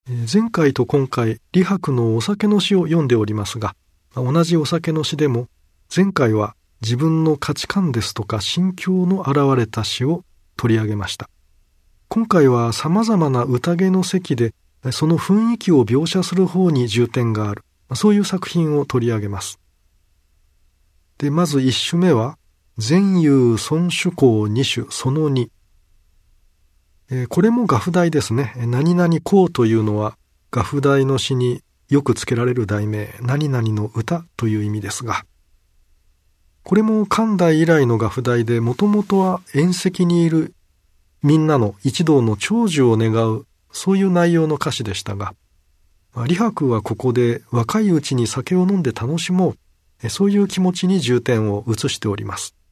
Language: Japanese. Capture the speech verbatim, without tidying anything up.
前回と今回、李白のお酒の詩を読んでおりますが、同じお酒の詩でも、前回は自分の価値観ですとか心境の現れた詩を取り上げました。今回は様々な宴の席で、その雰囲気を描写する方に重点がある、そういう作品を取り上げます。で、まず一首目は、前遊孫主公二首その二。これも画譜題ですね。何々公というのは画譜題の詩によくつけられる題名、何々の歌という意味ですが、これも漢代以来の画譜題で、もともとは宴席にいるみんなの一同の長寿を願う、そういう内容の歌詞でしたが、李白はここで若いうちに酒を飲んで楽しもう、そういう気持ちに重点を移しております。